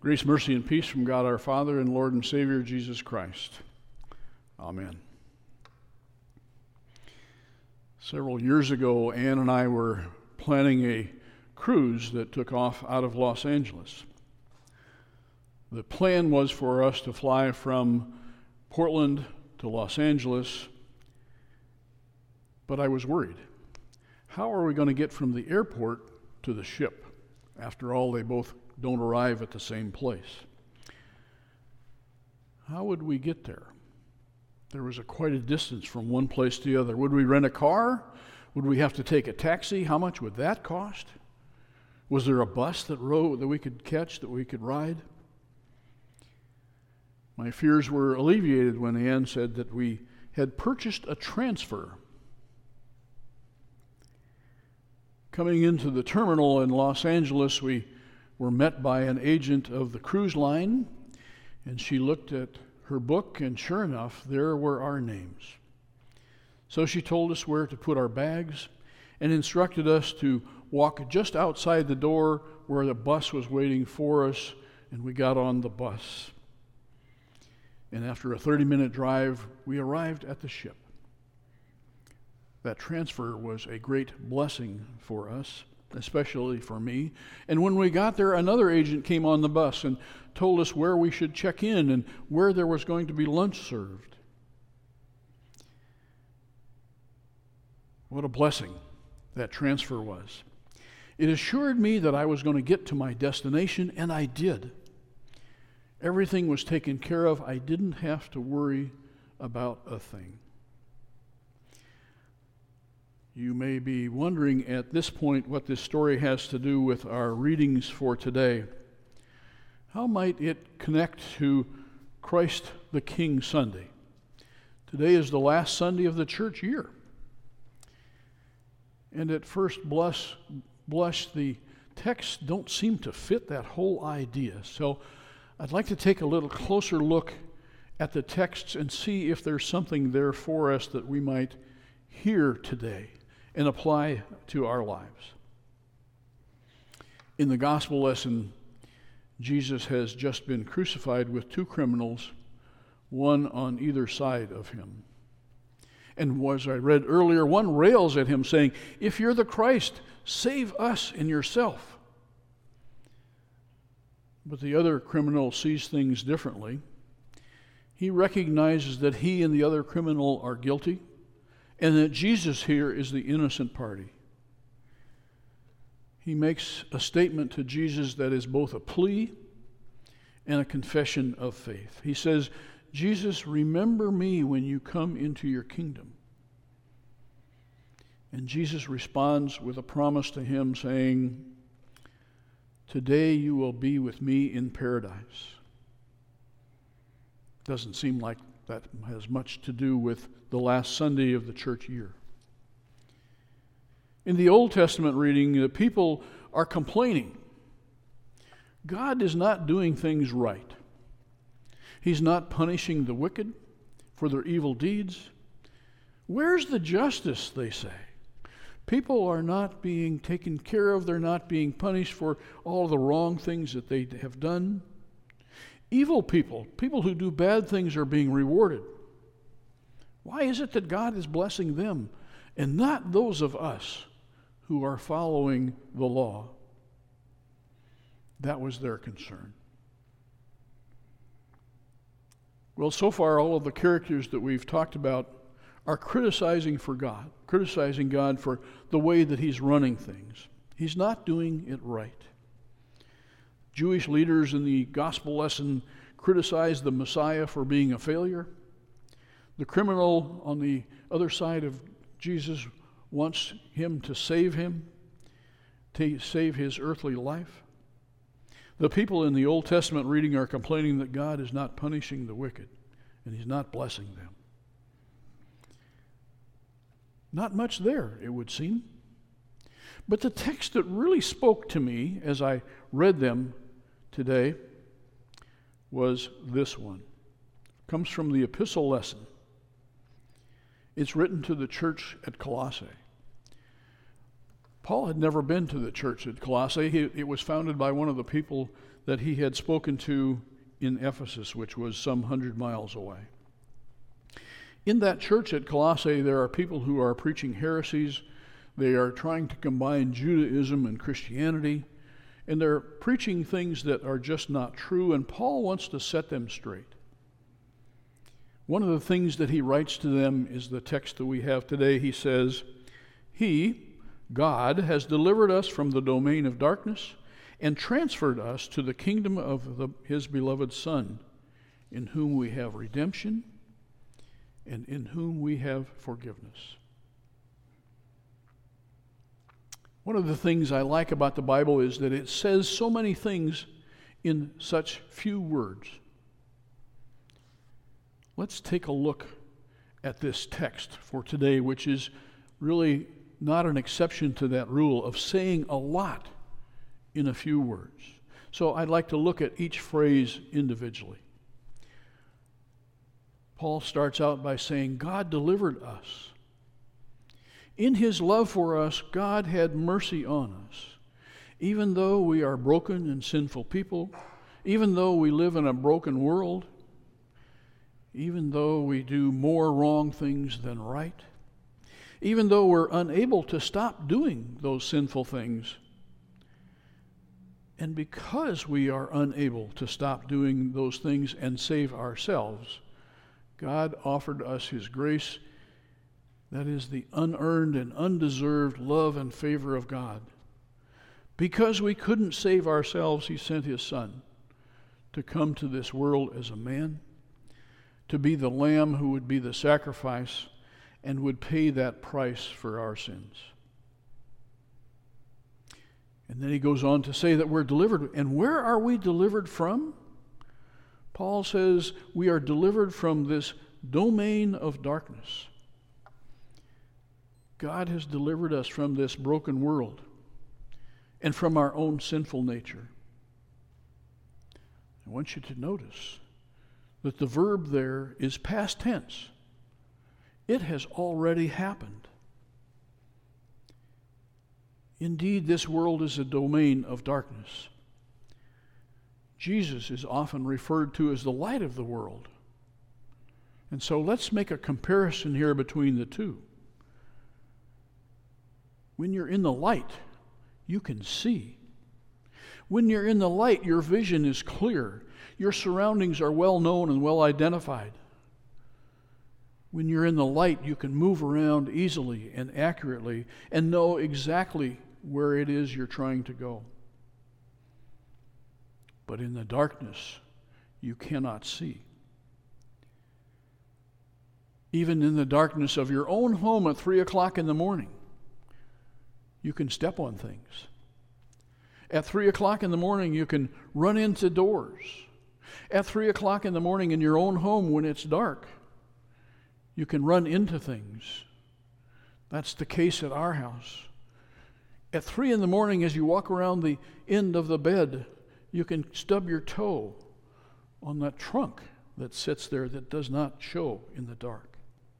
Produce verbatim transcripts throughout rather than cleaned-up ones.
Grace, mercy, and peace from God our Father and Lord and Savior Jesus Christ. Amen. Several years ago, Ann and I were planning a cruise that took off out of Los Angeles. The plan was for us to fly from Portland to Los Angeles, but I was worried. How are we going to get from the airport to the ship? After all, they both don't arrive at the same place. How would we get there? There was a quite a distance from one place to the other. Would we rent a car? Would we have to take a taxi? How much would that cost? Was there a bus that rode that we could catch, that we could ride? My fears were alleviated when Ann said that we had purchased a transfer. Coming into the terminal in Los Angeles, we were met by an agent of the cruise line, and she looked at her book, and sure enough, there were our names. So she told us where to put our bags and instructed us to walk just outside the door where the bus was waiting for us, and we got on the bus. And after a thirty-minute drive, we arrived at the ship. That transfer was a great blessing for us, especially for me. And when we got there, another agent came on the bus and told us where we should check in and where there was going to be lunch served. What a blessing that transfer was. It assured me that I was going to get to my destination, and I did. Everything was taken care of. I didn't have to worry about a thing. You may be wondering at this point what this story has to do with our readings for today. How might it connect to Christ the King Sunday? Today is the last Sunday of the church year. And at first blush, blush, the texts don't seem to fit that whole idea. So I'd like to take a little closer look at the texts and see if there's something there for us that we might hear today and apply to our lives. In the gospel lesson, Jesus has just been crucified with two criminals, one on either side of him. And as I read earlier, one rails at him saying, "If you're the Christ, save us and yourself." But the other criminal sees things differently. He recognizes that he and the other criminal are guilty, and that Jesus here is the innocent party. He makes a statement to Jesus that is both a plea and a confession of faith. He says, "Jesus, remember me when you come into your kingdom." And Jesus responds with a promise to him saying, "Today you will be with me in paradise." Doesn't seem like that has much to do with the last Sunday of the church year. In the Old Testament reading, the people are complaining. God is not doing things right. He's not punishing the wicked for their evil deeds. Where's the justice, they say? People are not being taken care of. They're not being punished for all the wrong things that they have done. Evil people, people who do bad things, are being rewarded. Why is it that God is blessing them and not those of us who are following the law? That was their concern. Well, so far, all of the characters that we've talked about are criticizing for God, criticizing God for the way that he's running things. He's not doing it right. Jewish leaders in the gospel lesson criticized the Messiah for being a failure. The criminal on the other side of Jesus wants him to save him, to save his earthly life. The people in the Old Testament reading are complaining that God is not punishing the wicked and he's not blessing them. Not much there, it would seem. But the text that really spoke to me as I read them today was this one. It comes from the epistle lesson. It's written to the church at Colossae. Paul had never been to the church at Colossae. He, it was founded by one of the people that he had spoken to in Ephesus, which was some hundred miles away. In that church at Colossae, there are people who are preaching heresies. They are trying to combine Judaism and Christianity, and they're preaching things that are just not true, and Paul wants to set them straight. One of the things that he writes to them is the text that we have today. He says, He, God, has delivered us from the domain of darkness and transferred us to the kingdom of the, His beloved Son, in whom we have redemption and in whom we have forgiveness. One of the things I like about the Bible is that it says so many things in such few words. Let's take a look at this text for today, which is really not an exception to that rule of saying a lot in a few words. So I'd like to look at each phrase individually. Paul starts out by saying, God delivered us. In His love for us, God had mercy on us. Even though we are broken and sinful people, even though we live in a broken world, even though we do more wrong things than right, even though we're unable to stop doing those sinful things, and because we are unable to stop doing those things and save ourselves, God offered us His grace. That is the unearned and undeserved love and favor of God. Because we couldn't save ourselves, He sent His Son to come to this world as a man, to be the lamb who would be the sacrifice and would pay that price for our sins. And then he goes on to say that we're delivered. And where are we delivered from? Paul says we are delivered from this domain of darkness. God has delivered us from this broken world and from our own sinful nature. I want you to notice that the verb there is past tense. It has already happened. Indeed, this world is a domain of darkness. Jesus is often referred to as the light of the world. And so let's make a comparison here between the two. When you're in the light, you can see. When you're in the light, your vision is clear. Your surroundings are well known and well identified. When you're in the light, you can move around easily and accurately and know exactly where it is you're trying to go. But in the darkness, you cannot see. Even in the darkness of your own home at three o'clock in the morning, you can step on things. At three o'clock in the morning, you can run into doors. At three o'clock in the morning in your own home when it's dark, you can run into things. That's the case at our house. At three in the morning, as you walk around the end of the bed, you can stub your toe on that trunk that sits there that does not show in the dark.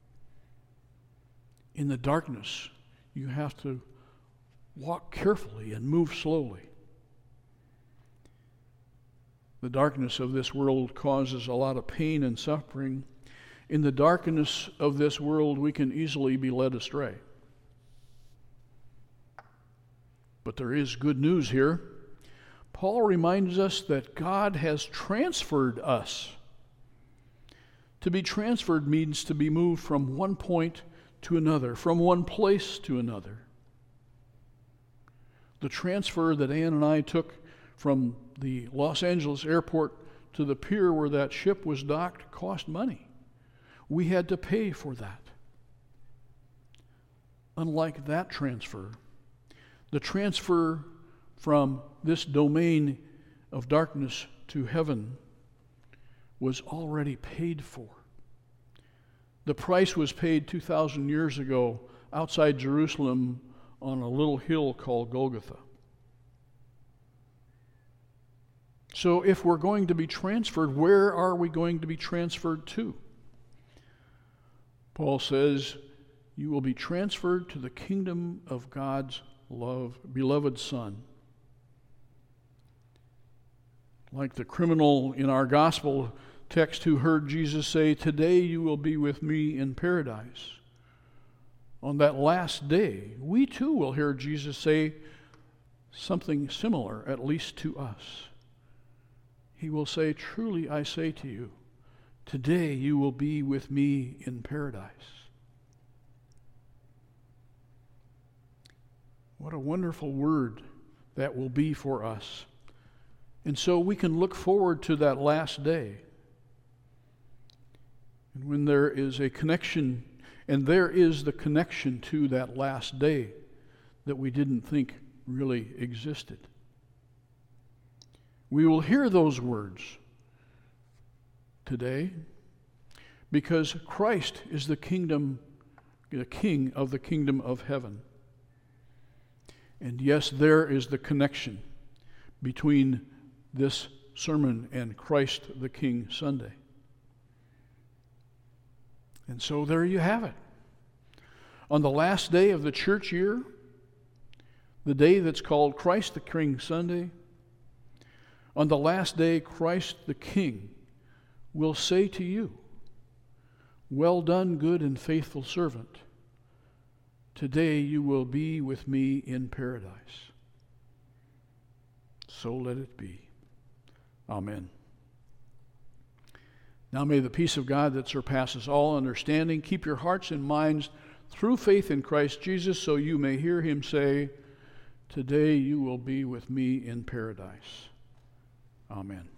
In the darkness, you have to walk carefully and move slowly. The darkness of this world causes a lot of pain and suffering. In the darkness of this world, we can easily be led astray. But there is good news here. Paul reminds us that God has transferred us. To be transferred means to be moved from one point to another, from one place to another. The transfer that Ann and I took from the Los Angeles airport to the pier where that ship was docked cost money. We had to pay for that. Unlike that transfer, the transfer from this domain of darkness to heaven was already paid for. The price was paid two thousand years ago outside Jerusalem on a little hill called Golgotha. So if we're going to be transferred, where are we going to be transferred to? Paul says, you will be transferred to the kingdom of God's love, beloved Son. like the criminal in our gospel text who heard Jesus say, "Today you will be with me in paradise." On that last day, we too will hear Jesus say something similar, at least to us. He will say, "Truly I say to you, today you will be with me in paradise." What a wonderful word that will be for us. And so we can look forward to that last day. And when there is a connection, and there is the connection to that last day that we didn't think really existed. We will hear those words today because Christ is the kingdom, the King of the kingdom of heaven. And yes, there is the connection between this sermon and Christ the King Sunday. And so there you have it. On the last day of the church year, the day that's called Christ the King Sunday, on the last day, Christ the King will say to you, "Well done, good and faithful servant. Today you will be with me in paradise." So let it be. Amen. Now may the peace of God that surpasses all understanding keep your hearts and minds through faith in Christ Jesus, so you may hear him say, "Today you will be with me in paradise." Amen.